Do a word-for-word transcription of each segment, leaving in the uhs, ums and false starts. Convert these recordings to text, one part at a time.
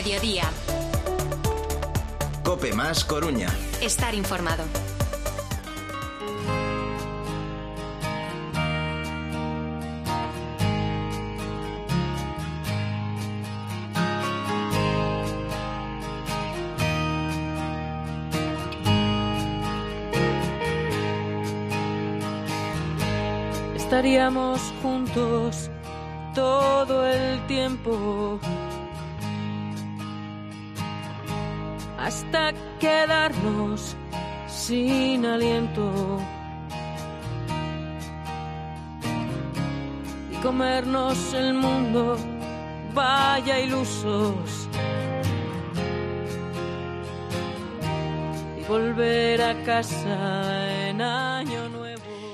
mediodía. COPE más Coruña. Estar informado. Estaríamos juntos todo el tiempo hasta quedarnos sin aliento y comernos el mundo, vaya ilusos, y volver a casa en año nuevo.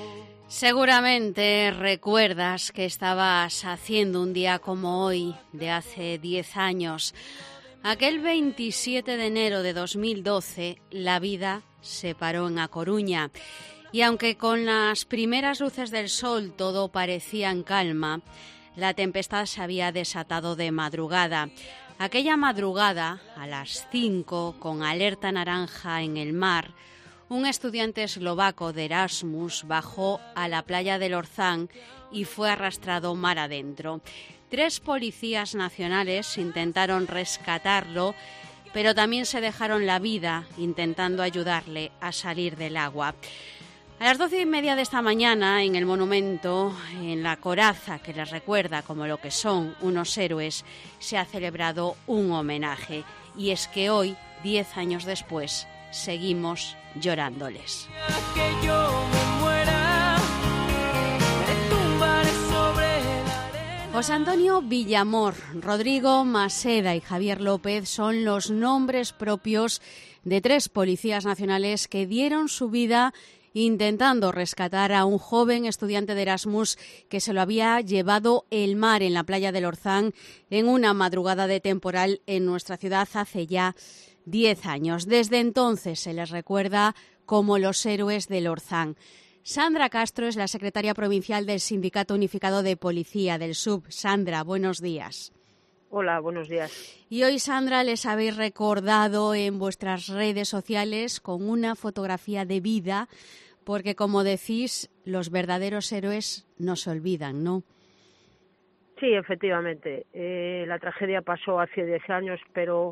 Seguramente recuerdas que estabas haciendo un día como hoy, de hace diez años. Aquel veintisiete de enero de dos mil doce, la vida se paró en A Coruña. Y aunque con las primeras luces del sol todo parecía en calma, la tempestad se había desatado de madrugada. Aquella madrugada, a las cinco, con alerta naranja en el mar, un estudiante eslovaco de Erasmus bajó a la playa del Orzán y fue arrastrado mar adentro. Tres policías nacionales intentaron rescatarlo, pero también se dejaron la vida intentando ayudarle a salir del agua. A las doce y media de esta mañana, en el monumento, en la coraza que les recuerda como lo que son unos héroes, se ha celebrado un homenaje. Y es que hoy, diez años después, seguimos llorándoles. Que yo me muera, me tumbaré sobre la arena. José Antonio Villamor, Rodrigo Maseda y Javier López son los nombres propios de tres policías nacionales que dieron su vida intentando rescatar a un joven estudiante de Erasmus que se lo había llevado el mar en la playa del Orzán en una madrugada de temporal en nuestra ciudad hace ya diez años. Desde entonces se les recuerda como los héroes del Orzán. Sandra Castro es la secretaria provincial del Sindicato Unificado de Policía del S U B. Sandra, buenos días. Hola, buenos días. Y hoy, Sandra, les habéis recordado en vuestras redes sociales con una fotografía de vida, porque, como decís, los verdaderos héroes no se olvidan, ¿no? Sí, efectivamente. Eh, la tragedia pasó hace diez años, pero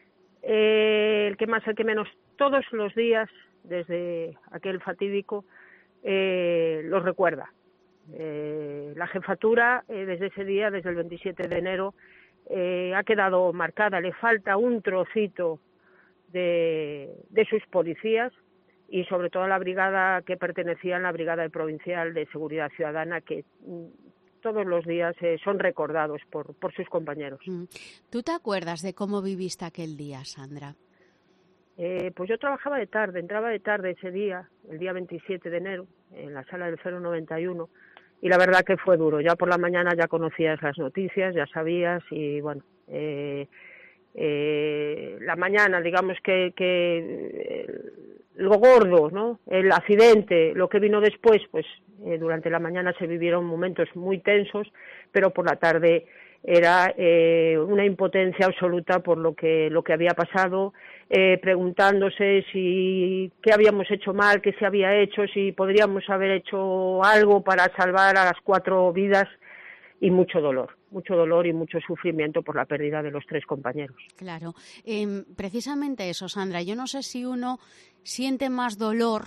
eh, el que más, el que menos, todos los días, desde aquel fatídico, eh, los recuerda. Eh, la jefatura, eh, desde ese día, desde el veintisiete de enero, eh, ha quedado marcada. Le falta un trocito de, de sus policías y sobre todo a la brigada que pertenecía a la Brigada Provincial de Seguridad Ciudadana, que mm, todos los días eh, son recordados por, por sus compañeros. ¿Tú te acuerdas de cómo viviste aquel día, Sandra? Eh, pues yo trabajaba de tarde, entraba de tarde ese día, el día veintisiete de enero, en la sala del cero noventa y uno, y la verdad que fue duro. Ya por la mañana ya conocías las noticias, ya sabías, y bueno, eh, eh, la mañana, digamos que, que eh, lo gordo, ¿no? El accidente, lo que vino después, pues eh, durante la mañana se vivieron momentos muy tensos, pero por la tarde era eh, una impotencia absoluta por lo que lo que había pasado, eh, preguntándose si qué habíamos hecho mal, qué se había hecho, si podríamos haber hecho algo para salvar a las cuatro vidas, y mucho dolor, mucho dolor y mucho sufrimiento por la pérdida de los tres compañeros. Claro, eh, precisamente eso, Sandra, yo no sé si uno siente más dolor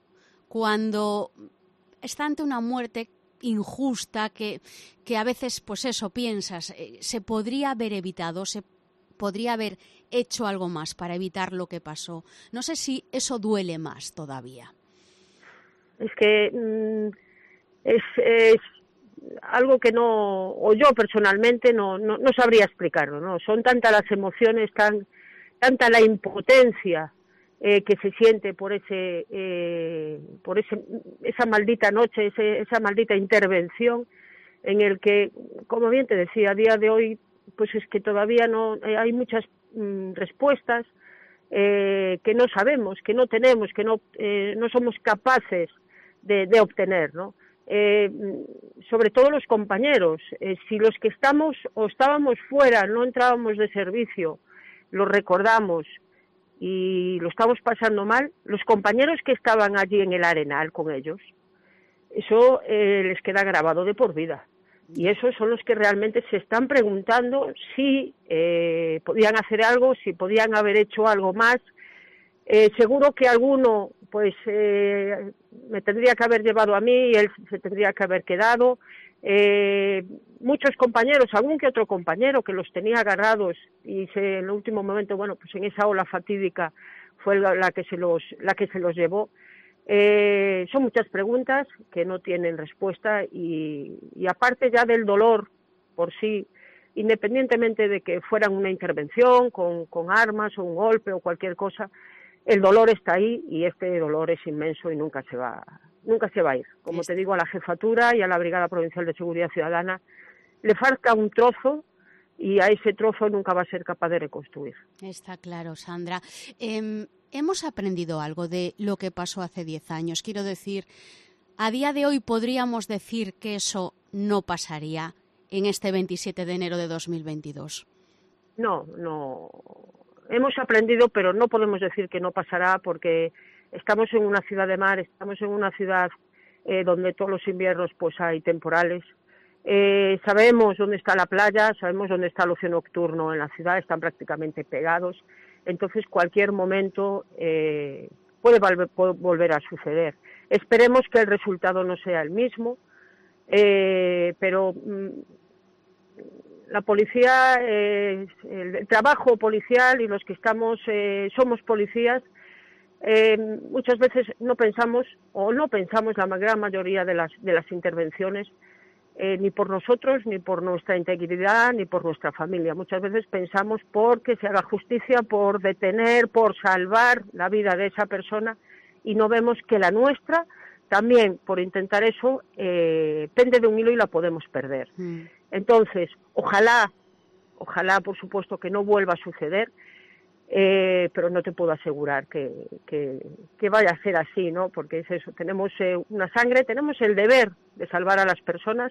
cuando está ante una muerte injusta que, que a veces, pues eso, piensas, eh, se podría haber evitado, se podría haber hecho algo más para evitar lo que pasó. No sé si eso duele más todavía. Es que mmm, es, es algo que no, o yo personalmente no, no, no sabría explicarlo, ¿no? Son tantas las emociones, tan, tanta la impotencia Eh, que se siente por ese, eh, por ese, esa maldita noche, ese, esa maldita intervención, en el que, como bien te decía, a día de hoy, pues es que todavía no eh, hay muchas mm, respuestas eh, que no sabemos, que no tenemos, que no, eh, no somos capaces de, de obtener, ¿no? Eh, sobre todo los compañeros, eh, si los que estamos o estábamos fuera, no entrábamos de servicio, lo recordamos y lo estamos pasando mal, los compañeros que estaban allí en el Arenal con ellos, eso eh, les queda grabado de por vida. Y esos son los que realmente se están preguntando si eh, podían hacer algo, si podían haber hecho algo más. Eh, seguro que alguno pues eh, me tendría que haber llevado a mí y él se tendría que haber quedado. Eh, muchos compañeros, algún que otro compañero que los tenía agarrados y se, en el último momento, bueno, pues en esa ola fatídica fue la, la que se los la que se los llevó. Eh, son muchas preguntas que no tienen respuesta y, y aparte ya del dolor por sí, independientemente de que fueran una intervención con, con armas o un golpe o cualquier cosa, el dolor está ahí y este dolor es inmenso y nunca se va, nunca se va a ir. Como te digo, a la Jefatura y a la Brigada Provincial de Seguridad Ciudadana le falta un trozo y a ese trozo nunca va a ser capaz de reconstruir. Está claro, Sandra. Eh, hemos aprendido algo de lo que pasó hace diez años. Quiero decir, a día de hoy podríamos decir que eso no pasaría en este veintisiete de enero de dos mil veintidós. No, no. Hemos aprendido, pero no podemos decir que no pasará porque estamos en una ciudad de mar, estamos en una ciudad eh, donde todos los inviernos pues hay temporales. Eh, sabemos dónde está la playa, sabemos dónde está el ocio nocturno en la ciudad, están prácticamente pegados. Entonces, cualquier momento eh, puede, volver, puede volver a suceder. Esperemos que el resultado no sea el mismo, eh, pero mm, la policía, eh, el trabajo policial y los que estamos eh, somos policías, eh, muchas veces no pensamos, o no pensamos la gran mayoría de las, de las intervenciones, Eh, ni por nosotros, ni por nuestra integridad, ni por nuestra familia. Muchas veces pensamos por que se haga justicia, por detener, por salvar la vida de esa persona y no vemos que la nuestra, también por intentar eso, eh, pende de un hilo y la podemos perder. Mm. Entonces, ojalá, ojalá por supuesto que no vuelva a suceder, Eh, pero no te puedo asegurar que, que, que vaya a ser así, ¿no? Porque es eso, tenemos eh, una sangre, tenemos el deber de salvar a las personas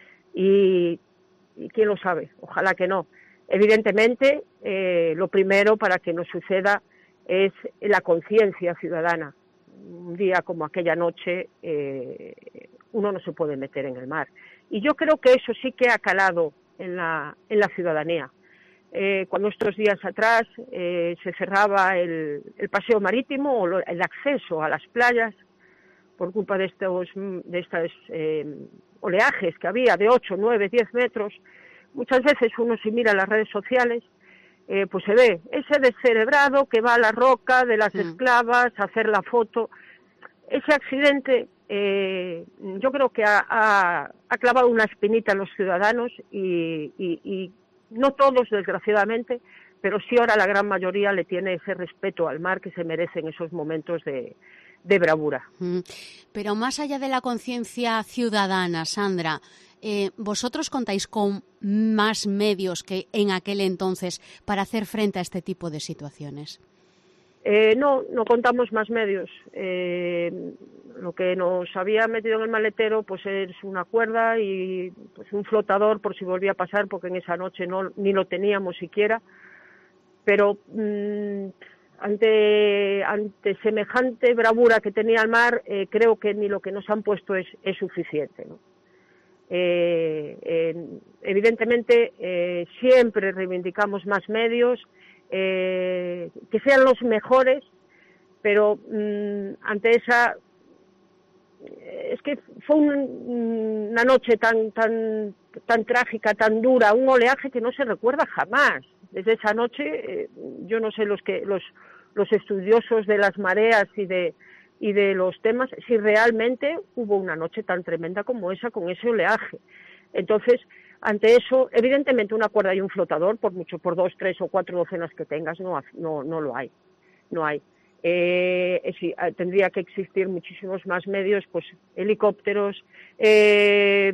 y, y quién lo sabe, ojalá que no. Evidentemente, eh, lo primero para que no suceda es la conciencia ciudadana. Un día como aquella noche, eh, uno no se puede meter en el mar. Y yo creo que eso sí que ha calado en la, en la ciudadanía. Eh, cuando estos días atrás eh, se cerraba el, el paseo marítimo o lo, el acceso a las playas por culpa de estos, de estos eh, oleajes que había de ocho, nueve, diez metros, muchas veces uno si mira las redes sociales, eh, pues se ve ese descerebrado que va a la roca de las sí. esclavas a hacer la foto. Ese accidente eh, yo creo que ha, ha, ha clavado una espinita en los ciudadanos y, y, y no todos, desgraciadamente, pero sí ahora la gran mayoría le tiene ese respeto al mar que se merece en esos momentos de, de bravura. Pero más allá de la conciencia ciudadana, Sandra, eh, ¿vosotros contáis con más medios que en aquel entonces para hacer frente a este tipo de situaciones? Eh, no, no contamos más medios. Eh, lo que nos había metido en el maletero pues es una cuerda y pues un flotador por si volvía a pasar, porque en esa noche no ni lo teníamos siquiera. Pero mmm, ante ante semejante bravura que tenía el mar, eh, creo que ni lo que nos han puesto es, es suficiente, ¿no? Eh, eh, evidentemente eh, siempre reivindicamos más medios, eh, que sean los mejores, pero mmm, ante esa es que fue un, una noche tan tan tan trágica, tan dura, un oleaje que no se recuerda jamás. Desde esa noche, eh, yo no sé los que los los estudiosos de las mareas y de y de los temas, si realmente hubo una noche tan tremenda como esa, con ese oleaje. Entonces, ante eso, evidentemente una cuerda y un flotador, por mucho, por dos, tres o cuatro docenas que tengas, no, no, no lo hay, no hay. Eh, sí, tendría que existir muchísimos más medios, pues helicópteros, eh,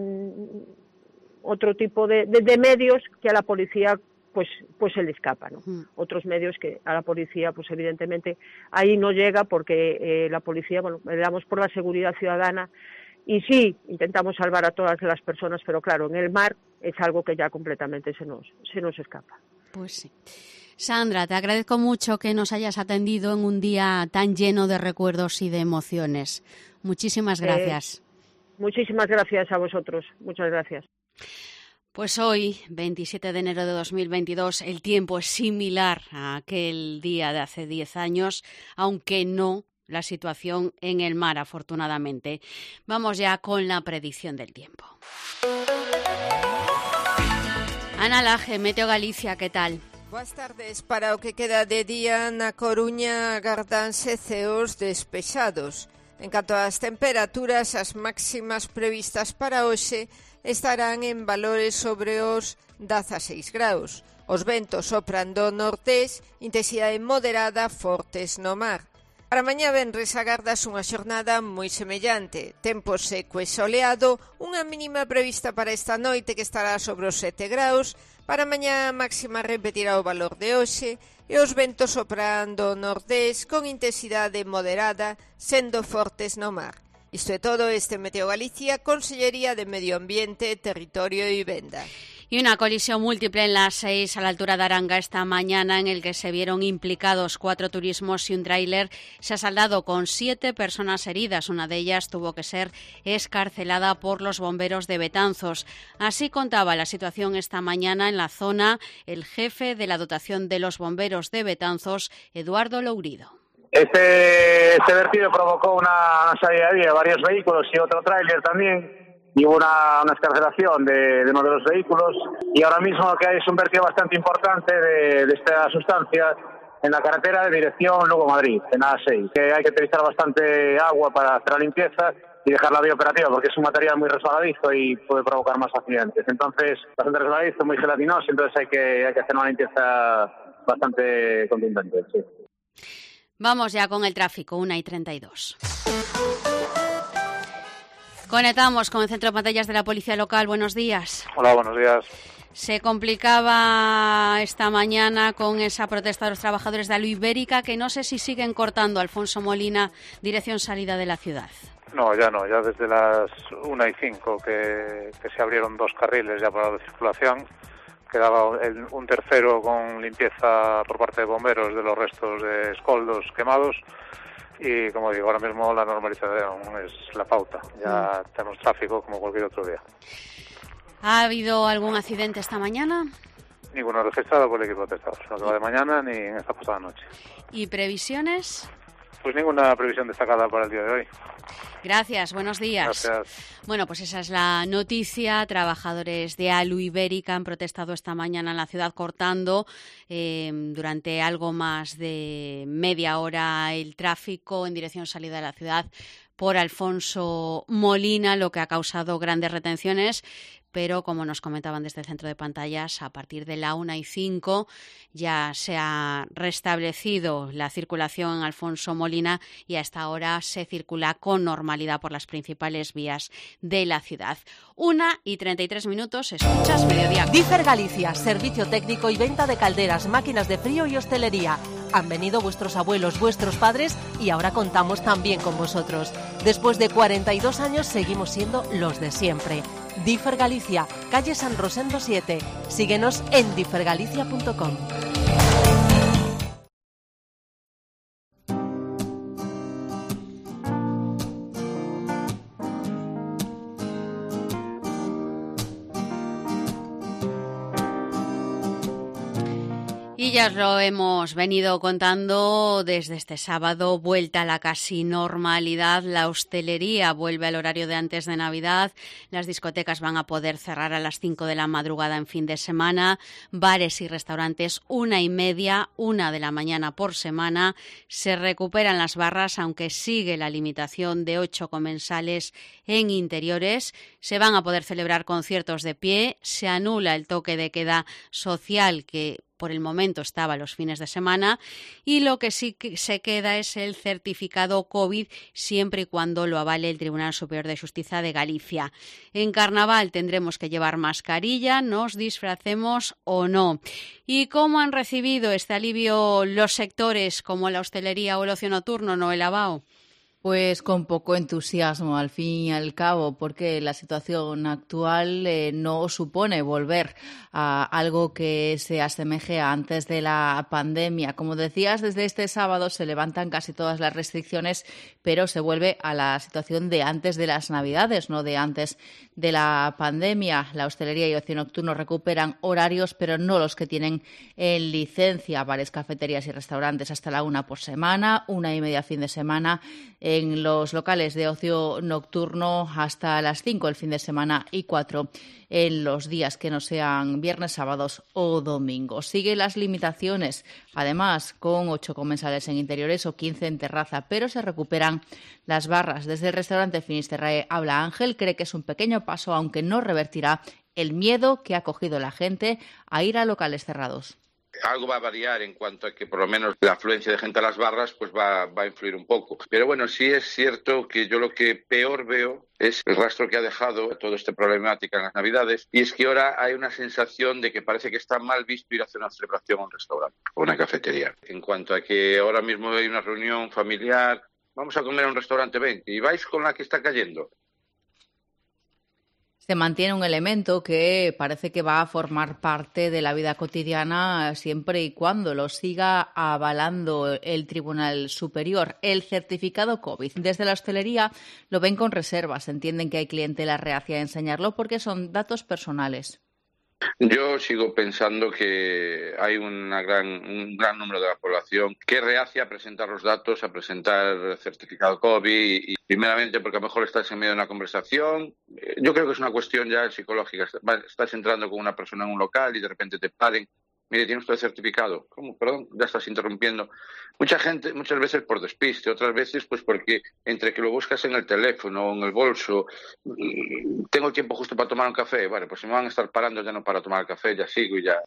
otro tipo de, de, de medios que a la policía pues pues se le escapa, ¿no? Uh-huh. Otros medios que a la policía pues evidentemente ahí no llega, porque eh, la policía, bueno, le damos por la seguridad ciudadana y sí, intentamos salvar a todas las personas, pero claro, en el mar es algo que ya completamente se nos se nos escapa. Pues sí. Sandra, te agradezco mucho que nos hayas atendido en un día tan lleno de recuerdos y de emociones. Muchísimas gracias. Eh, muchísimas gracias a vosotros. Muchas gracias. Pues hoy, veintisiete de enero de dos mil veintidós, el tiempo es similar a aquel día de hace diez años, aunque no la situación en el mar, afortunadamente. Vamos ya con la predicción del tiempo. Ana Laje, Meteo Galicia, ¿qué tal? Boas tardes. Para o que queda de día na Coruña agardanse ceos despexados. En canto ás temperaturas, as máximas previstas para hoxe estarán en valores sobre os dezaseis graus. Os ventos sopran do nortés, intensidade moderada, fortes no mar. Para mañá venres agardas unha xornada moi semellante. Tempo seco e soleado, unha mínima prevista para esta noite que estará sobre os sete graus. Para mañá a máxima repetirá o valor de hoxe e os ventos sopran do nordés con intensidade moderada, sendo fortes no mar. Isto é todo, este Meteo Galicia, Consellería de Medio Ambiente, Territorio e Vivenda. Y una colisión múltiple en la seis a la altura de Aranga esta mañana, en el que se vieron implicados cuatro turismos y un tráiler, se ha saldado con siete personas heridas. Una de ellas tuvo que ser excarcelada por los bomberos de Betanzos. Así contaba la situación esta mañana en la zona el jefe de la dotación de los bomberos de Betanzos, Eduardo Lourido. Este, este vertido provocó una, una salida de varios vehículos y otro tráiler también. Y hubo una, una excarcelación de, de uno de los vehículos, y ahora mismo lo que hay es un vertido bastante importante de, de esta sustancia en la carretera de dirección Lugo-Madrid, en A seis, que hay que utilizar bastante agua para hacer la limpieza y dejar la vía operativa, porque es un material muy resbaladizo y puede provocar más accidentes. Entonces, bastante resbaladizo, muy gelatinoso, entonces hay que, hay que hacer una limpieza bastante contundente. Sí. Vamos ya con el tráfico, una y treinta y dos. Conectamos con el Centro de Pantallas de la Policía Local. Buenos días. Hola, buenos días. Se complicaba esta mañana con esa protesta de los trabajadores de Alu Ibérica, que no sé si siguen cortando Alfonso Molina, dirección salida de la ciudad. No, ya no, ya desde las una y cinco que, que se abrieron dos carriles ya para la circulación. Quedaba el, un tercero con limpieza por parte de bomberos de los restos de escoldos quemados. Y, como digo, ahora mismo la normalización es la pauta. Ya mm. tenemos tráfico como cualquier otro día. ¿Ha habido algún accidente esta mañana? Ninguno registrado por el equipo de testados, no de mañana ni en esta pasada noche. ¿Y previsiones? Pues ninguna previsión destacada para el día de hoy. Gracias, buenos días. Gracias. Bueno, pues esa es la noticia. Trabajadores de Alu Ibérica han protestado esta mañana en la ciudad cortando eh, durante algo más de media hora el tráfico en dirección salida de la ciudad por Alfonso Molina, lo que ha causado grandes retenciones. Pero, como nos comentaban desde el centro de pantallas, a partir de la una y cinco ya se ha restablecido la circulación en Alfonso Molina y hasta ahora se circula con normalidad por las principales vías de la ciudad. Una y treinta y tres minutos, escuchas Mediodía. Differ Galicia, servicio técnico y venta de calderas, máquinas de frío y hostelería. Han venido vuestros abuelos, vuestros padres y ahora contamos también con vosotros. Después de cuarenta y dos años seguimos siendo los de siempre. Differ Galicia, calle San Rosendo siete. Síguenos en differ galicia punto com. Y ya os lo hemos venido contando desde este sábado, vuelta a la casi normalidad. La hostelería vuelve al horario de antes de Navidad. Las discotecas van a poder cerrar a las cinco de la madrugada en fin de semana. Bares y restaurantes una y media, una de la mañana por semana. Se recuperan las barras, aunque sigue la limitación de ocho comensales en interiores. Se van a poder celebrar conciertos de pie. Se anula el toque de queda social que por el momento estaba los fines de semana, y lo que sí que se queda es el certificado COVID siempre y cuando lo avale el Tribunal Superior de Justicia de Galicia. En Carnaval tendremos que llevar mascarilla, nos disfracemos o no. ¿Y cómo han recibido este alivio los sectores como la hostelería o el ocio nocturno, Noel Abao? Pues con poco entusiasmo, al fin y al cabo, porque la situación actual eh, no supone volver a algo que se asemeje a antes de la pandemia. Como decías, desde este sábado se levantan casi todas las restricciones, pero se vuelve a la situación de antes de las Navidades, no de antes de la pandemia. La hostelería y ocio nocturno recuperan horarios, pero no los que tienen en licencia. Bares, cafeterías y restaurantes hasta la una por semana, una y media fin de semana. En los locales de ocio nocturno hasta las cinco el fin de semana y cuatro en los días que no sean viernes, sábados o domingos. Siguen las limitaciones, además, con ocho comensales en interiores o quince en terraza, pero se recuperan las barras. Desde el restaurante Finisterrae habla Ángel, cree que es un pequeño paso, aunque no revertirá el miedo que ha cogido la gente a ir a locales cerrados. Algo va a variar en cuanto a que por lo menos la afluencia de gente a las barras pues va, va a influir un poco. Pero bueno, sí es cierto que yo lo que peor veo es el rastro que ha dejado toda esta problemática en las Navidades, y es que ahora hay una sensación de que parece que está mal visto ir a hacer una celebración a un restaurante o una cafetería. En cuanto a que ahora mismo hay una reunión familiar, vamos a comer a un restaurante veinte y vais con la que está cayendo. Se mantiene un elemento que parece que va a formar parte de la vida cotidiana siempre y cuando lo siga avalando el Tribunal Superior, el certificado COVID. Desde la hostelería lo ven con reservas, entienden que hay clientela reacia a enseñarlo porque son datos personales. Yo sigo pensando que hay una gran, un gran número de la población que reacia a presentar los datos, a presentar el certificado COVID, y, y primeramente porque a lo mejor estás en medio de una conversación. Yo creo que es una cuestión ya psicológica. Estás entrando con una persona en un local y de repente te paren. Mire, ¿tiene usted el certificado? ¿Cómo? Perdón, ya estás interrumpiendo. Mucha gente, muchas veces por despiste, otras veces pues porque entre que lo buscas en el teléfono o en el bolso, tengo tiempo justo para tomar un café. Vale, pues si me van a estar parando ya no para tomar el café, ya sigo y ya.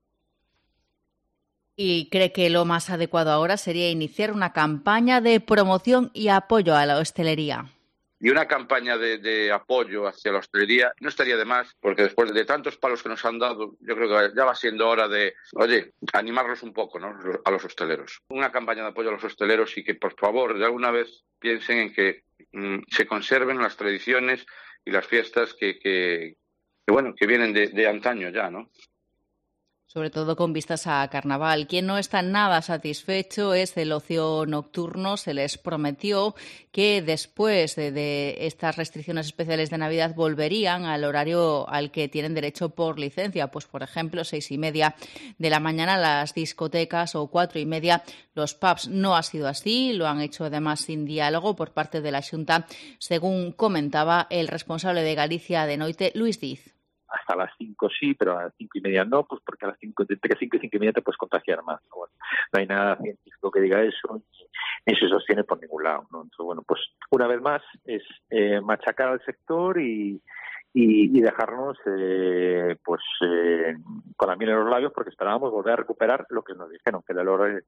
Y cree que lo más adecuado ahora sería iniciar una campaña de promoción y apoyo a la hostelería. Y una campaña de, de apoyo hacia la hostelería no estaría de más, porque después de tantos palos que nos han dado, yo creo que ya va siendo hora de, oye, animarlos un poco, ¿no?, a los hosteleros. Una campaña de apoyo a los hosteleros y que, por favor, de alguna vez piensen en que mmm, se conserven las tradiciones y las fiestas que, que, que bueno, que vienen de, de antaño ya, ¿no? Sobre todo con vistas a Carnaval. Quien no está nada satisfecho es el ocio nocturno. Se les prometió que después de, de estas restricciones especiales de Navidad volverían al horario al que tienen derecho por licencia. Pues, por ejemplo, seis y media de la mañana las discotecas o cuatro y media los pubs. No ha sido así. Lo han hecho además sin diálogo por parte de la Xunta, según comentaba el responsable de Galicia de Noite, Luis Diz. Hasta las cinco sí, pero a las cinco y media no, pues porque a las cinco, entre cinco y cinco y media te puedes contagiar más. Bueno, no hay nada científico que diga eso, ni se sostiene por ningún lado, ¿no? Entonces, bueno, pues una vez más es eh, machacar al sector y, y, y dejarnos eh, pues eh, con la miel en los labios, porque esperábamos volver a recuperar lo que nos dijeron, que era el horario.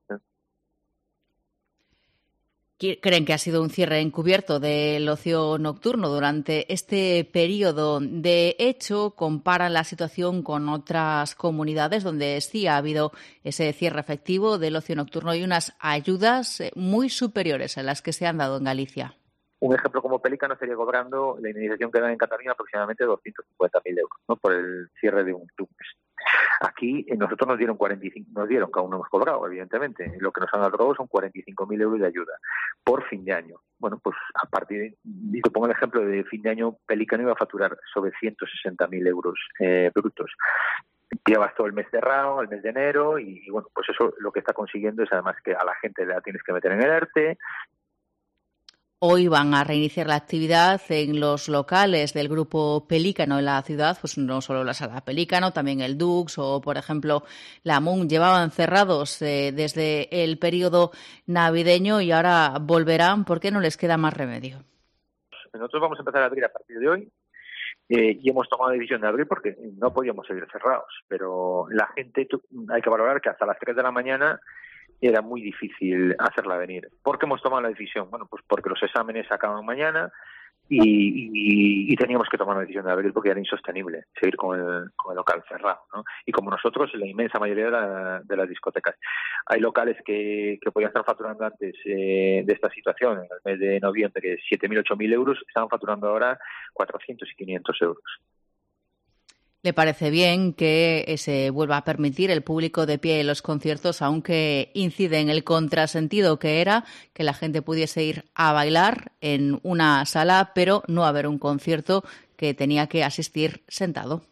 Creen que ha sido un cierre encubierto del ocio nocturno durante este periodo. De hecho, comparan la situación con otras comunidades donde sí ha habido ese cierre efectivo del ocio nocturno y unas ayudas muy superiores a las que se han dado en Galicia. Un ejemplo como Pelícano estaría cobrando la indemnización que dan en Cataluña aproximadamente doscientos cincuenta mil euros, ¿no?, por el cierre de un club. Aquí eh, nosotros nos dieron cuarenta y cinco, nos dieron, que aún no hemos cobrado, evidentemente. Lo que nos han dado son cuarenta y cinco mil euros de ayuda por fin de año. Bueno, pues a partir de, y te pongo el ejemplo de fin de año, Pelícano iba a facturar sobre ciento sesenta mil euros eh, brutos. Llevas todo el mes cerrado, el mes de enero, y, y bueno, pues eso lo que está consiguiendo es además que a la gente la tienes que meter en el ERTE. Hoy van a reiniciar la actividad en los locales del grupo Pelícano en la ciudad, pues no solo la sala Pelícano, también el Dux o, por ejemplo, la Moon. Llevaban cerrados eh, desde el periodo navideño y ahora volverán porque no les queda más remedio. Nosotros vamos a empezar a abrir a partir de hoy eh, y hemos tomado la decisión de abrir porque no podíamos seguir cerrados, pero la gente, hay que valorar que hasta las tres de la mañana era muy difícil hacerla venir. ¿Por qué hemos tomado la decisión? Bueno, pues porque los exámenes acaban mañana, y, y, y teníamos que tomar una decisión de abrir porque era insostenible seguir con el, con el local cerrado, ¿no? Y como nosotros, la inmensa mayoría de, la, de las discotecas. Hay locales que, que podían estar facturando antes eh, de esta situación, en el mes de noviembre, siete mil, ocho mil euros, estaban facturando ahora cuatrocientos y quinientos euros. ¿Le parece bien que se vuelva a permitir el público de pie en los conciertos, aunque incide en el contrasentido que era que la gente pudiese ir a bailar en una sala, pero no haber un concierto que tenía que asistir sentado?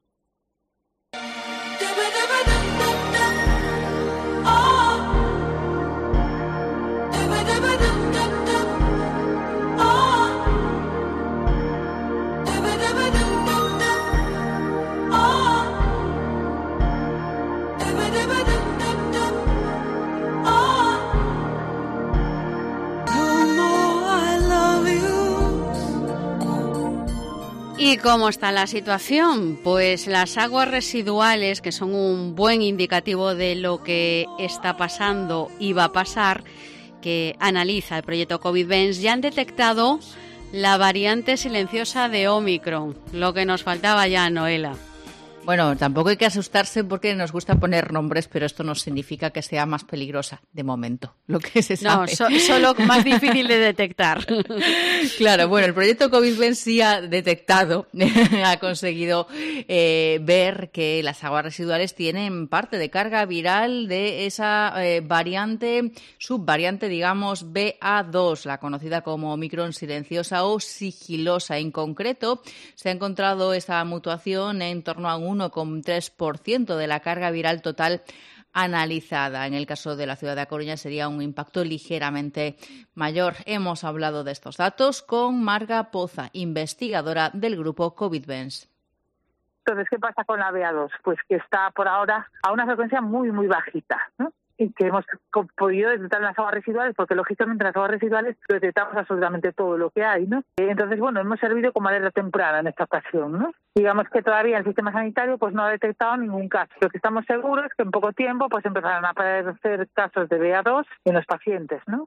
¿Y cómo está la situación? Pues las aguas residuales, que son un buen indicativo de lo que está pasando y va a pasar, que analiza el proyecto COVID-Benz, ya han detectado la variante silenciosa de Omicron, lo que nos faltaba ya, Noela. Bueno, tampoco hay que asustarse porque nos gusta poner nombres, pero esto no significa que sea más peligrosa, de momento, lo que se sabe. No, so, solo más difícil de detectar. Claro, bueno, el proyecto COVID-Benz sí ha detectado, ha conseguido eh, ver que las aguas residuales tienen parte de carga viral de esa eh, variante, subvariante, digamos, B A dos, la conocida como Omicron silenciosa o sigilosa. En concreto, se ha encontrado esa mutación en torno a un uno coma tres por ciento de la carga viral total analizada. En el caso de la ciudad de A Coruña sería un impacto ligeramente mayor. Hemos hablado de estos datos con Marga Poza, investigadora del grupo COVID-Benz. Entonces, ¿qué pasa con la B A dos? Pues que está por ahora a una frecuencia muy, muy bajita, ¿no? Y que hemos podido detectar en las aguas residuales, porque lógicamente en las aguas residuales detectamos absolutamente todo lo que hay, ¿no? Entonces, bueno, hemos servido como alerta temprana en esta ocasión, ¿no? Digamos que todavía el sistema sanitario pues no ha detectado ningún caso. Lo que estamos seguros es que en poco tiempo pues empezarán a aparecer casos de B A dos en los pacientes, ¿no?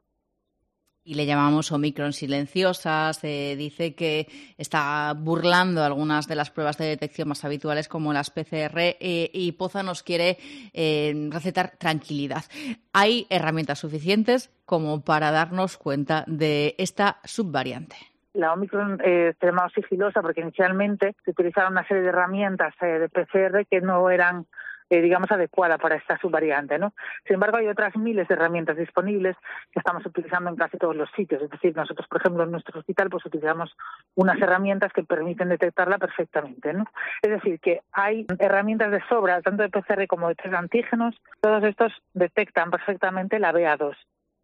Y le llamamos Omicron silenciosa. Se dice que está burlando algunas de las pruebas de detección más habituales como las P C R eh, y Poza nos quiere eh, recetar tranquilidad. ¿Hay herramientas suficientes como para darnos cuenta de esta subvariante? La Omicron es extremadamente sigilosa porque inicialmente se utilizaron una serie de herramientas eh, de P C R que no eran Eh, digamos, adecuada para esta subvariante, ¿no? Sin embargo, hay otras miles de herramientas disponibles que estamos utilizando en casi todos los sitios. Es decir, nosotros, por ejemplo, en nuestro hospital, pues utilizamos unas herramientas que permiten detectarla perfectamente, ¿no? Es decir, que hay herramientas de sobra, tanto de P C R como de test de antígenos. Todos estos detectan perfectamente la B A dos.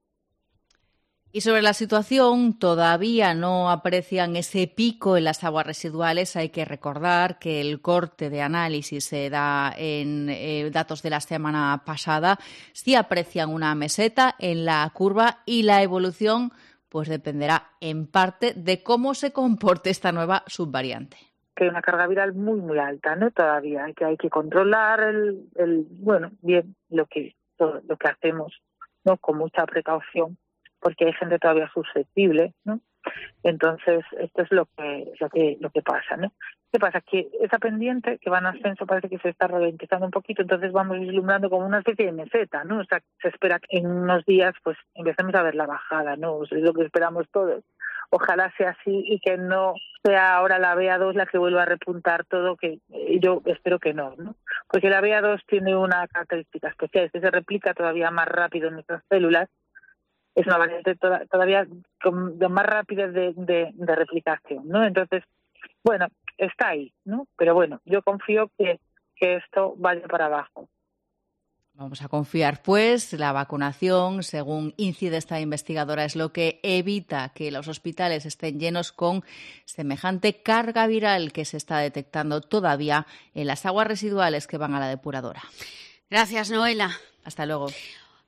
Y sobre la situación, todavía no aprecian ese pico en las aguas residuales. Hay que recordar que el corte de análisis se da en eh, datos de la semana pasada. Sí aprecian una meseta en la curva y la evolución pues dependerá en parte de cómo se comporte esta nueva subvariante. Que hay una carga viral muy, muy alta, ¿no? Todavía hay que, hay que controlar el, el bueno, bien, lo que, todo, lo que hacemos, ¿no? Con mucha precaución, porque hay gente todavía susceptible, ¿no? Entonces, esto es lo que lo que lo que pasa, ¿no? ¿Qué pasa? Que esa pendiente que va en ascenso parece que se está ralentizando un poquito, entonces vamos vislumbrando como una especie de meseta, ¿no? O sea, se espera que en unos días pues empecemos a ver la bajada, ¿no? O sea, es lo que esperamos todos. Ojalá sea así y que no sea ahora la B A dos la que vuelva a repuntar todo, que yo espero que no, ¿no? Porque la B A dos tiene una característica especial, es que se replica todavía más rápido en nuestras células. Es una variante toda, todavía con, de más rápida de, de, de replicación, ¿no? Entonces, bueno, está ahí, ¿no? Pero bueno, yo confío que, que esto vaya para abajo. Vamos a confiar, pues, la vacunación, según incide esta investigadora, es lo que evita que los hospitales estén llenos con semejante carga viral que se está detectando todavía en las aguas residuales que van a la depuradora. Gracias, Noela. Hasta luego.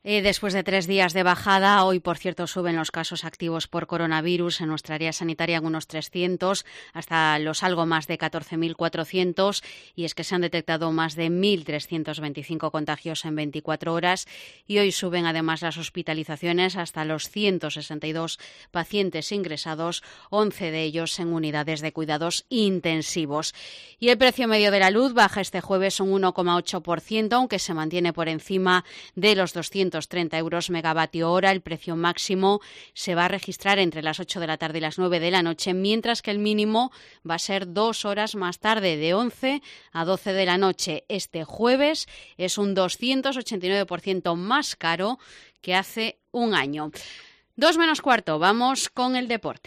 Eh, después de tres días de bajada, hoy, por cierto, suben los casos activos por coronavirus en nuestra área sanitaria en unos trescientos, hasta los algo más de catorce mil cuatrocientos, y es que se han detectado más de mil trescientos veinticinco contagios en veinticuatro horas, y hoy suben además las hospitalizaciones hasta los ciento sesenta y dos pacientes ingresados, once de ellos en unidades de cuidados intensivos. Y el precio medio de la luz baja este jueves un uno coma ocho por ciento, aunque se mantiene por encima de los doscientos treinta euros megavatio hora. El precio máximo se va a registrar entre las ocho de la tarde y las nueve de la noche, mientras que el mínimo va a ser dos horas más tarde, de once a doce de la noche. Este jueves es un doscientos ochenta y nueve por ciento más caro que hace un año. Dos menos cuarto, vamos con el deporte.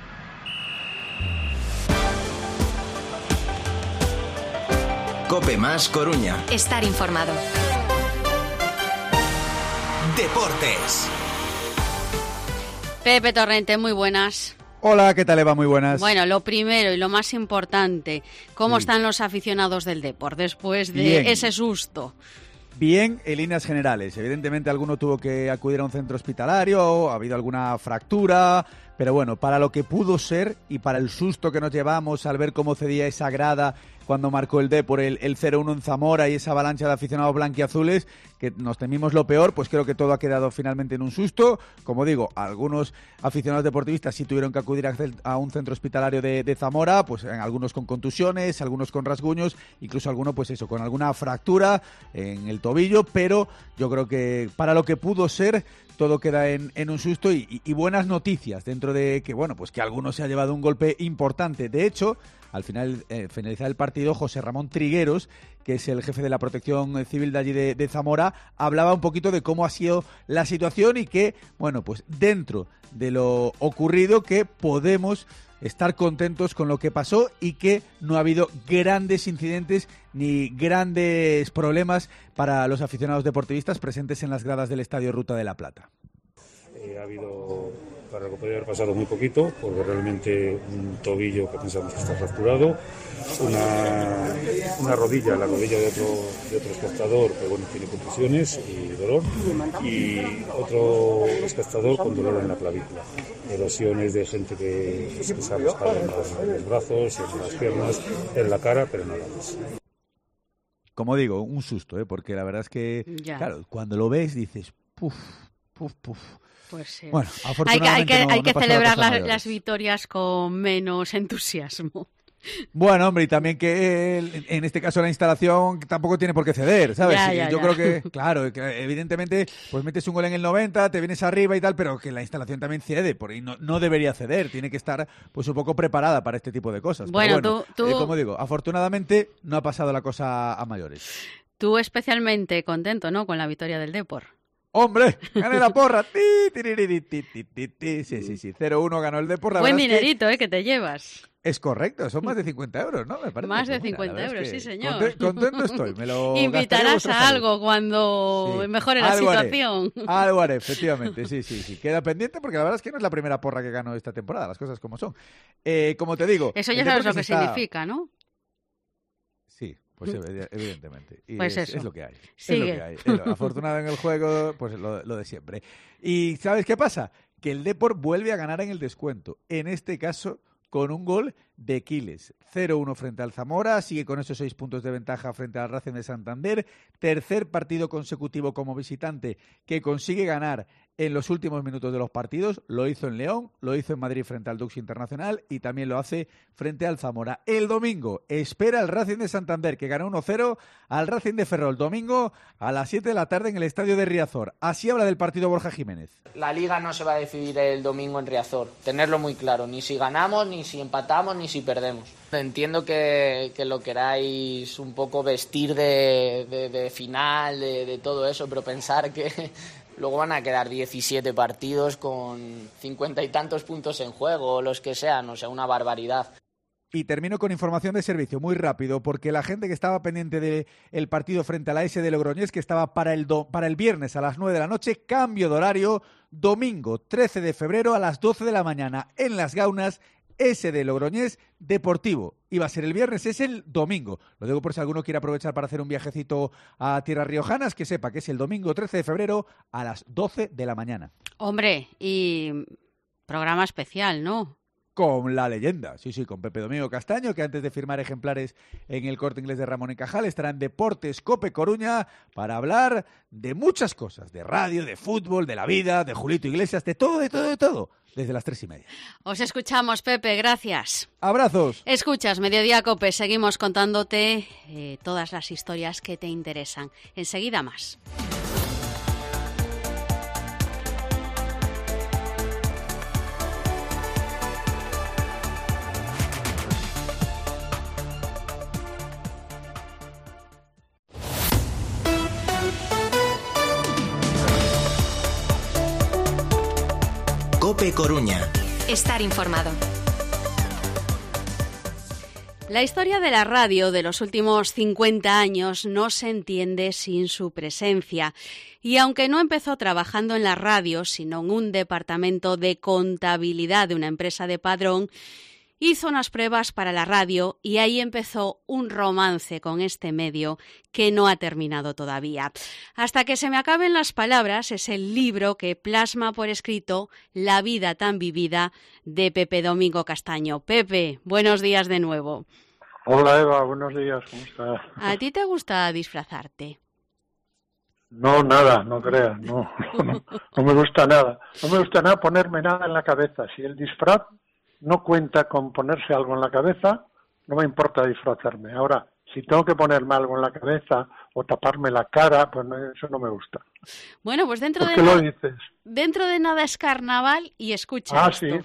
COPE más Coruña. Estar informado. Deportes. Pepe Torrente, muy buenas. Hola, ¿qué tal, Eva? Muy buenas. Bueno, lo primero y lo más importante, ¿cómo sí. están los aficionados del Depor después de Bien. ese susto? Bien, en líneas generales. Evidentemente alguno tuvo que acudir a un centro hospitalario, ha habido alguna fractura, pero bueno, para lo que pudo ser y para el susto que nos llevamos al ver cómo cedía esa grada cuando marcó el Depor el, el cero uno en Zamora y esa avalancha de aficionados blanquiazules, que nos temimos lo peor, pues creo que todo ha quedado finalmente en un susto. Como digo, algunos aficionados deportivistas sí tuvieron que acudir a, a un centro hospitalario de, de Zamora, pues algunos con contusiones, algunos con rasguños, incluso algunos pues eso, con alguna fractura en el tobillo, pero yo creo que para lo que pudo ser todo queda en, en un susto y, y, y buenas noticias dentro de que, bueno, pues que alguno se ha llevado un golpe importante. De hecho, al final, eh, finalizar el partido, José Ramón Trigueros, que es el jefe de la Protección Civil de allí de, de Zamora, hablaba un poquito de cómo ha sido la situación y que, bueno, pues dentro de lo ocurrido que podemos estar contentos con lo que pasó y que no ha habido grandes incidentes ni grandes problemas para los aficionados deportivistas presentes en las gradas del Estadio Ruta de la Plata. Eh, ha habido, para lo que podría haber pasado, muy poquito, porque realmente un tobillo que pensamos que está fracturado, una, una rodilla, la rodilla de otro, de otro espectador, que bueno, tiene contusiones y dolor, y otro espectador con dolor en la clavícula. Erosiones de gente que, pues, que se ha rascado en los, en los brazos, en las piernas, en la cara, pero nada más. Como digo, un susto, ¿eh? Porque la verdad es que, ya. claro, cuando lo ves dices, puf, puf, puf. Pues sí. Bueno, afortunadamente hay que, hay que, no, hay no que celebrar la, las victorias con menos entusiasmo. Bueno, hombre, y también que él, en este caso la instalación tampoco tiene por qué ceder, ¿sabes? Ya, ya, Yo ya. creo que, claro, que evidentemente, pues metes un gol en el noventa, te vienes arriba y tal, pero que la instalación también cede, por ahí no, no debería ceder, tiene que estar pues un poco preparada para este tipo de cosas. Bueno, pero bueno tú, tú... Eh, como digo, afortunadamente no ha pasado la cosa a mayores. Tú especialmente contento, ¿no?, con la victoria del Depor. ¡Hombre! ¡Gané la porra! ¡Ti, tiriri, ti, ti, ti, ti! Sí, sí, sí. cero uno ganó el Depor. La Buen verdad dinerito, es ¿eh?, que te llevas. Es correcto, son más de cincuenta euros, ¿no? Me parece. Más de pues mira, cincuenta euros, es que sí, señor. Contento, contento estoy. Me lo invitarás a algo cuando sí. mejore la algo situación. Haré, algo haré, efectivamente, sí, sí, sí. Queda pendiente porque la verdad es que no es la primera porra que gano esta temporada, las cosas como son. Eh, como te digo... Eso ya sabes lo que está... significa, ¿no? Sí. Pues evidentemente. Y pues es, eso. es lo que hay. Sigue. Es lo que hay. Es lo, afortunado en el juego, pues lo, lo de siempre. Y ¿sabes qué pasa? Que el Depor vuelve a ganar en el descuento. En este caso, con un gol de Quiles. cero uno frente al Zamora, sigue con esos seis puntos de ventaja frente al Racing de Santander. Tercer partido consecutivo como visitante que consigue ganar en los últimos minutos de los partidos. Lo hizo en León, lo hizo en Madrid frente al Dux Internacional y también lo hace frente al Zamora. El domingo espera al Racing de Santander, que ganó uno cero al Racing de Ferrol. Domingo a las siete de la tarde en el estadio de Riazor. Así habla del partido Borja Jiménez. La Liga no se va a decidir el domingo en Riazor. Tenerlo muy claro. Ni si ganamos, ni si empatamos, ni si perdemos. Entiendo que, que lo queráis un poco vestir de, de, de final, de, de todo eso, pero pensar que luego van a quedar diecisiete partidos con cincuenta y tantos puntos en juego, o los que sean, o sea, una barbaridad. Y termino con información de servicio, muy rápido, porque la gente que estaba pendiente del partido frente a la S de Logroñés, que estaba para el, do, para el viernes a las nueve de la noche, cambio de horario, domingo trece de febrero a las doce de la mañana, en Las Gaunas, S D Logroñés Deportivo. Iba a ser el viernes, es el domingo. Lo digo por si alguno quiere aprovechar para hacer un viajecito a tierras riojanas, que sepa que es el domingo trece de febrero a las doce de la mañana. Hombre, y programa especial, ¿no? Con la leyenda, sí, sí, con Pepe Domingo Castaño, que antes de firmar ejemplares en el Corte Inglés de Ramón y Cajal estará en Deportes Cope Coruña para hablar de muchas cosas, de radio, de fútbol, de la vida, de Julito Iglesias, de todo, de todo, de todo, desde las tres y media. Os escuchamos, Pepe, gracias. Abrazos. Escuchas Mediodía Cope, seguimos contándote eh, todas las historias que te interesan. Enseguida más. Cope Coruña. Estar informado. La historia de la radio de los últimos cincuenta años no se entiende sin su presencia. Y aunque no empezó trabajando en la radio, sino en un departamento de contabilidad de una empresa de Padrón, hizo unas pruebas para la radio y ahí empezó un romance con este medio que no ha terminado todavía. Hasta que se me acaben las palabras es el libro que plasma por escrito la vida tan vivida de Pepe Domingo Castaño. Pepe, buenos días de nuevo. Hola Eva, buenos días, ¿cómo estás? ¿A ti te gusta disfrazarte? No, nada, no creas, no, no, no me gusta nada. No me gusta nada ponerme nada en la cabeza. Si el disfraz no cuenta con ponerse algo en la cabeza, no me importa disfrazarme. Ahora, si tengo que ponerme algo en la cabeza o taparme la cara, pues no, eso no me gusta. Bueno, pues dentro ¿Por de qué nada, lo dices? dentro de nada es carnaval y escucha Ah, esto. sí.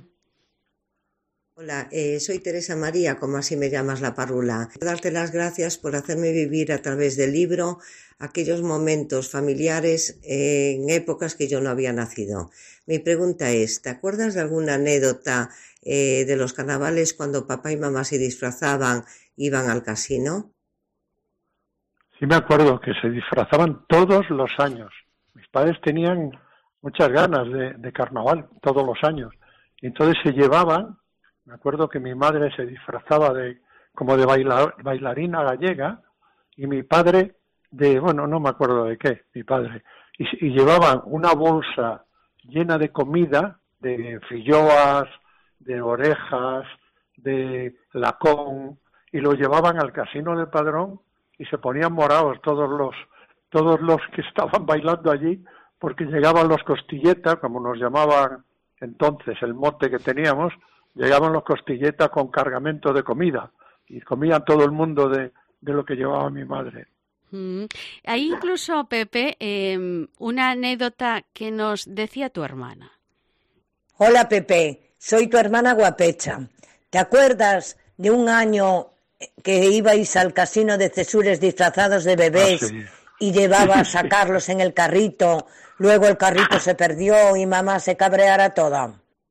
Hola, eh, soy Teresa María, como así me llamas la parrula. Darte las gracias por hacerme vivir a través del libro aquellos momentos familiares eh, en épocas que yo no había nacido. Mi pregunta es, ¿te acuerdas de alguna anécdota eh, de los carnavales cuando papá y mamá se disfrazaban, iban al casino? Sí me acuerdo que se disfrazaban todos los años. Mis padres tenían muchas ganas de, de carnaval todos los años. Y entonces se llevaban, me acuerdo que mi madre se disfrazaba de como de baila, bailarina gallega y mi padre de, bueno, no me acuerdo de qué, mi padre. Y, y llevaban una bolsa llena de comida, de filloas, de orejas, de lacón, y lo llevaban al casino del Padrón y se ponían morados todos los todos los que estaban bailando allí, porque llegaban los costilletas, como nos llamaban entonces el mote que teníamos, llegaban los costilletas con cargamento de comida y comían todo el mundo de, de lo que llevaba mi madre. Mm. Hay incluso, Pepe, eh, una anécdota que nos decía tu hermana. Hola Pepe, soy tu hermana Guapecha. ¿Te acuerdas de un año que ibais al casino de Cesures disfrazados de bebés Ah, sí. y llevabas a Carlos en el carrito, luego el carrito se perdió y mamá se cabreara toda?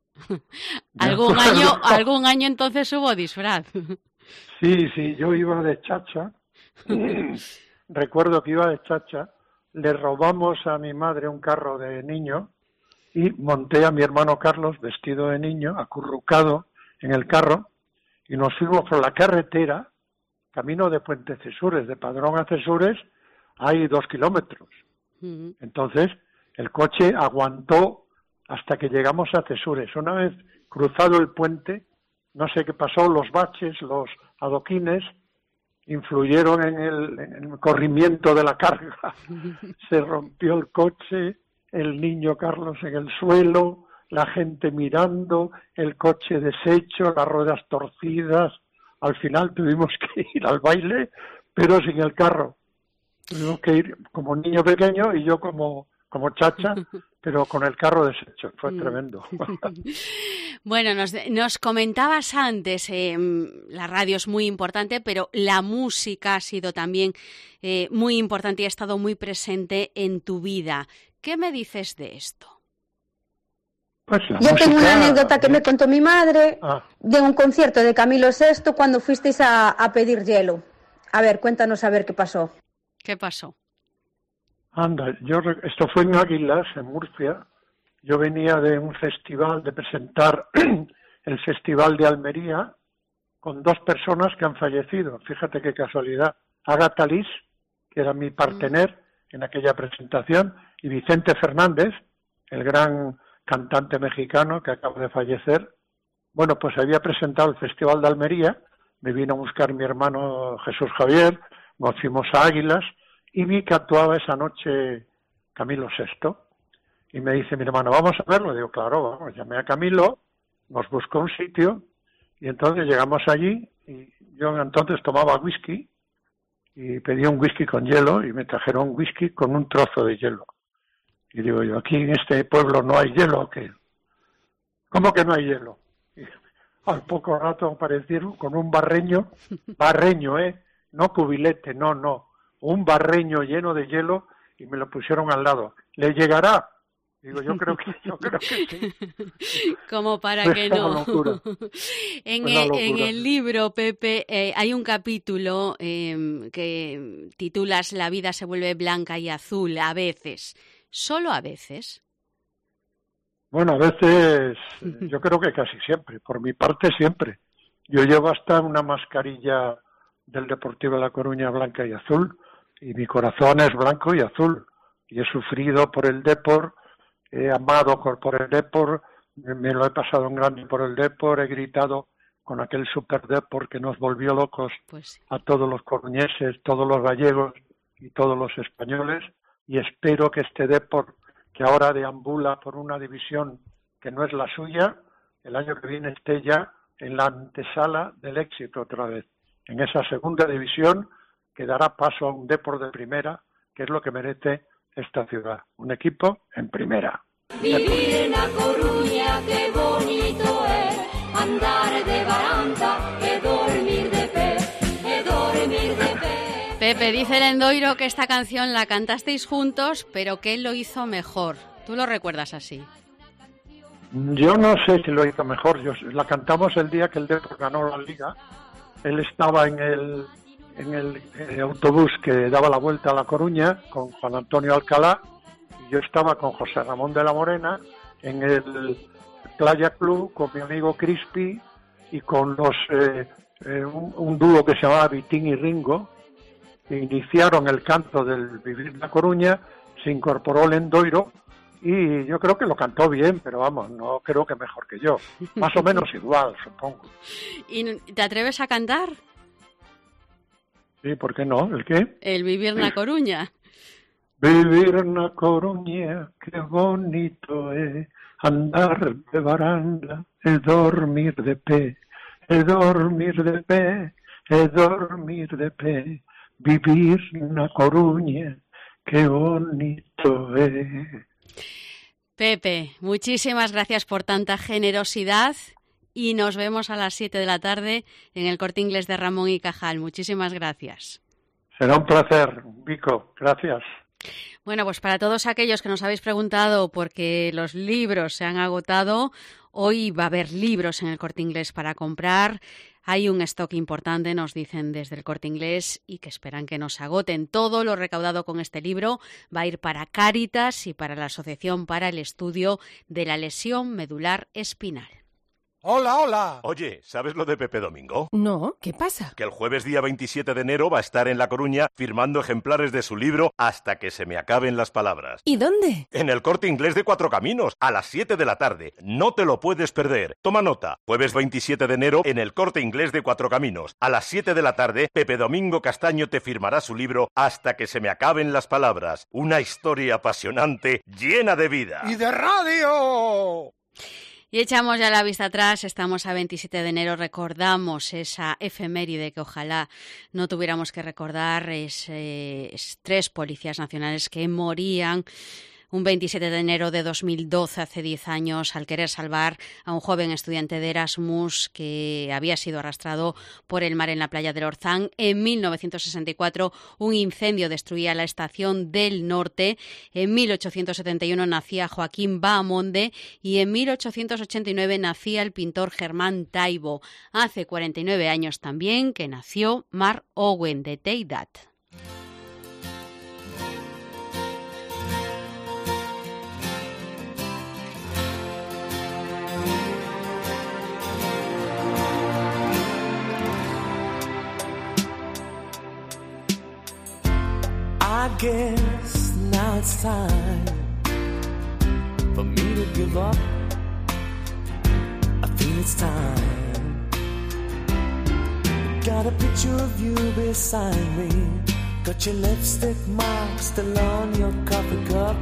Algún año, algún año entonces hubo disfraz. Sí, sí, yo iba de chacha. Recuerdo que iba de chacha. Le robamos a mi madre un carro de niño y monté a mi hermano Carlos vestido de niño, acurrucado en el carro, y nos fuimos por la carretera, camino de Puente Cesures, de Padrón a Cesures, hay dos kilómetros. Entonces, el coche aguantó hasta que llegamos a Cesures. Una vez cruzado el puente, no sé qué pasó, los baches, los adoquines, influyeron en el, en el corrimiento de la carga. Se rompió el coche, el niño Carlos en el suelo, la gente mirando, el coche deshecho, las ruedas torcidas. Al final tuvimos que ir al baile, pero sin el carro. Tuvimos que ir como niño pequeño y yo como, como chacha, pero con el carro deshecho. Fue tremendo. Bueno, nos, nos comentabas antes, eh, la radio es muy importante, pero la música ha sido también eh, muy importante y ha estado muy presente en tu vida. ¿Qué me dices de esto? Pues la Yo tengo música- una anécdota que me contó mi madre Ah. de un concierto de Camilo sexto cuando fuisteis a, a pedir hielo. A ver, cuéntanos a ver qué pasó. ¿Qué pasó? Anda, yo re- esto fue en Águilas, en Murcia. Yo venía de un festival de presentar el Festival de Almería con dos personas que han fallecido. Fíjate qué casualidad. Ágata Lis, que era mi partener en aquella presentación, y Vicente Fernández, el gran cantante mexicano que acaba de fallecer. Bueno, pues había presentado el Festival de Almería, me vino a buscar mi hermano Jesús Javier, nos fuimos a Águilas y vi que actuaba esa noche Camilo sexto. Y me dice mi hermano, ¿vamos a verlo? Digo, claro, vamos. Llamé a Camilo, nos buscó un sitio y entonces llegamos allí y yo entonces tomaba whisky y pedí un whisky con hielo y me trajeron un whisky con un trozo de hielo. Y digo yo, ¿aquí en este pueblo no hay hielo o qué? ¿Cómo que no hay hielo? Y al poco rato aparecieron con un barreño, barreño, ¿eh? No cubilete, no, no. Un barreño lleno de hielo y me lo pusieron al lado. ¿Le llegará? Digo, yo creo que, yo creo que sí. Como para Fue que una no. locura. En, Fue una el, en locura. el libro, Pepe, eh, hay un capítulo eh, que titulas La vida se vuelve blanca y azul a veces. ¿Solo a veces? Bueno, a veces, yo creo que casi siempre, por mi parte siempre. Yo llevo hasta una mascarilla del Deportivo de La Coruña blanca y azul, y mi corazón es blanco y azul. Y he sufrido por el Depor, he amado por, por el Depor, me, me lo he pasado en grande por el Depor, he gritado con aquel Super Depor que nos volvió locos Pues a todos los coruñeses, todos los gallegos y todos los españoles, y espero que este Depor, que ahora deambula por una división que no es la suya, el año que viene esté ya en la antesala del éxito otra vez, en esa segunda división que dará paso a un Depor de primera, que es lo que merece esta ciudad, un equipo en primera. Vivir en La Coruña, qué bonito es, andar de baranda, e dormir de pé, e dormir de pé. Pepe, dice el Endoiro que esta canción la cantasteis juntos, pero que él lo hizo mejor. ¿Tú lo recuerdas así? Yo no sé si lo hizo mejor, yo, la cantamos el día que el Depor ganó la Liga, él estaba en el, en el eh, autobús que daba la vuelta a La Coruña con Juan Antonio Alcalá, y yo estaba con José Ramón de la Morena en el Playa Club con mi amigo Crispy y con los eh, eh, un, un dúo que se llamaba Vitín y Ringo, que iniciaron el canto del Vivir en La Coruña, se incorporó el Endoiro y yo creo que lo cantó bien, pero vamos, no creo que mejor que yo, más o menos igual, supongo. ¿Y te atreves a cantar Sí, ¿por qué no? ¿El qué? el Vivir en La Coruña? Vivir en La Coruña, qué bonito es, andar de baranda, es dormir de pé, es dormir de pé, es dormir de pé, vivir en La Coruña, qué bonito es. Pepe, muchísimas gracias por tanta generosidad y nos vemos a las siete de la tarde en el Corte Inglés de Ramón y Cajal. Muchísimas gracias. Será un placer, Vico, gracias. Bueno, pues para todos aquellos que nos habéis preguntado por qué los libros se han agotado, hoy va a haber libros en el Corte Inglés para comprar. Hay un stock importante, nos dicen desde el Corte Inglés, y que esperan que no se agoten. Todo lo recaudado con este libro va a ir para Cáritas y para la Asociación para el Estudio de la Lesión Medular Espinal. Hola, hola. Oye, ¿sabes lo de Pepe Domingo? No, ¿qué pasa? Que el jueves día veintisiete de enero va a estar en La Coruña firmando ejemplares de su libro Hasta que se me acaben las palabras. ¿Y dónde? En el Corte Inglés de Cuatro Caminos, a las siete de la tarde. No te lo puedes perder. Toma nota. Jueves veintisiete de enero en el Corte Inglés de Cuatro Caminos. A las siete de la tarde, Pepe Domingo Castaño te firmará su libro Hasta que se me acaben las palabras. Una historia apasionante, llena de vida. ¡Y de radio! Y echamos ya la vista atrás, estamos a veintisiete de enero, recordamos esa efeméride que ojalá no tuviéramos que recordar, es, eh, es tres policías nacionales que morían un veintisiete de enero de dos mil doce, hace diez años, al querer salvar a un joven estudiante de Erasmus que había sido arrastrado por el mar en la playa del Orzán. En mil novecientos sesenta y cuatro, un incendio destruía la estación del Norte. En mil ochocientos setenta y uno nacía Joaquín Bahamonde y en mil ochocientos ochenta y nueve nacía el pintor Germán Taibo. Hace cuarenta y nueve años también que nació Mark Owen de Teidat. I guess now it's time for me to give up. I feel it's time. Got a picture of you beside me. Got your lipstick mark still on your coffee cup.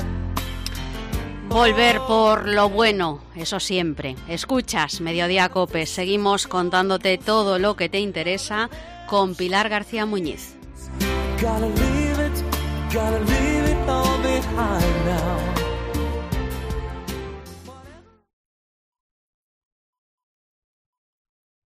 Volver por lo bueno, eso siempre. Escuchas Mediodía Cope, seguimos contándote todo lo que te interesa con Pilar García Muñiz. Gotta leave it, gotta leave it all behind now.